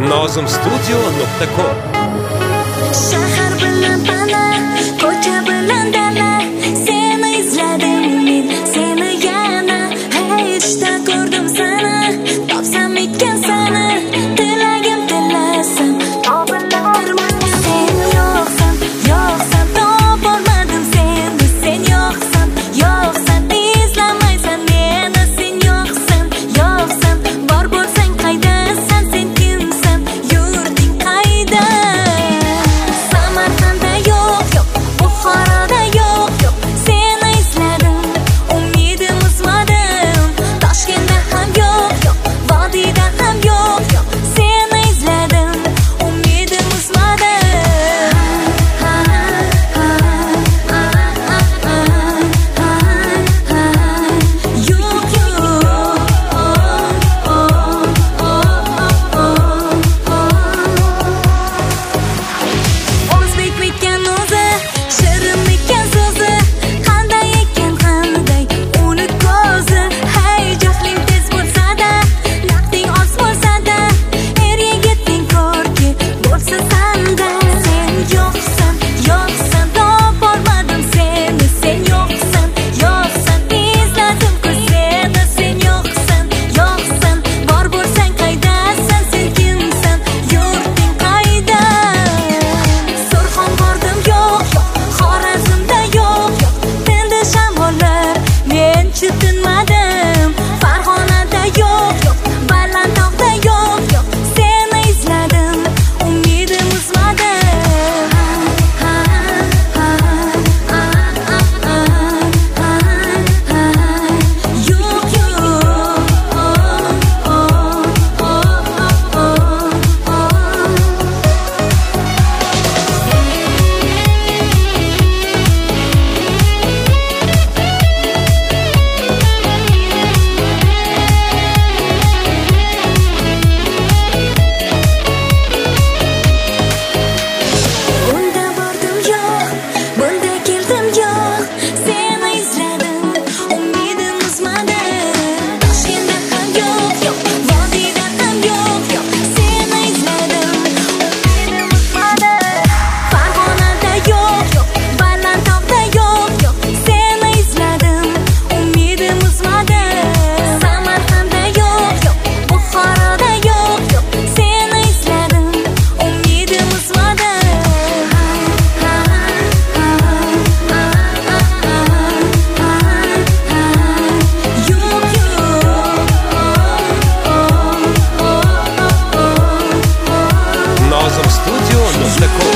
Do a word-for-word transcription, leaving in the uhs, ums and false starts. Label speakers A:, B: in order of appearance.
A: nozim studio nuqta com.
B: Shahar bilan bala, ko'cha bilan dala, seni izladim men, seni yana hayotda ko'rdim seni, topsam ekan seni, tilagim tilasam, topilmadim. Sen yo'qsan, yo'qsan, topolmadim seni, sen yo'qsan, yo'qsan, izlamaysan meni, sen yo'qsan, yo'qsan, bor bo'lsang qaydasan, sen kimsan, yurting qayda? Samarqandda yo'q, yo'q, Buxoroda yo'q, yo'q, seni izladim, umidim uzmadim. Toshkentda ham yo'q, yo'q, Vodiyda ham yo'q, yo'q, seni izladim, umidim uzmadim. Yo'q, yo'q. O'zbekmikan o'zi, shirinmikan so'zi, qanday ekan qanday uni ko'zi. Hey, jahling tez bo'lsa-da, naqding oz bo'lsa-da, er yigitning ko'rki bo'lsa sanda. Sen yo'qsan, yo'qsan, topolmadim seni, sen yo'qsan, yo'qsan, izladim-ku seni, sen yo'qsan, yo'qsan, bor bo'lsang qaydasan, sen kimsan, yurting qayda? Surxon bordim, yo'q, yo'q, Xorazmda yo'q, yo'q, tindi shamollar, men tutinmadim. Farg'onada yo'q, yo'q, Balandtog'da yo'q, yo'q, seni izladim, umidim uzmadim. Yo'q, bunda bordim yo'q, bunda keldim yo'q, seni izladim, umidim uzmadim. Toshkentda ham yo'q, yo'q, Vodiyda ham yo'q, yo'q, seni izladim, umidim uzmadim. Farg'onada yo'q, yo'q, Balandtog'da yo'q, yo'q, seni izladim, umidim uzmadim. Samarqandda yo'q, yo'q, Buxoroda yo'q, yo'q, seni izladim, umidim uzmadim. Yo'q, yo'q.
A: nozim studio nuqta com.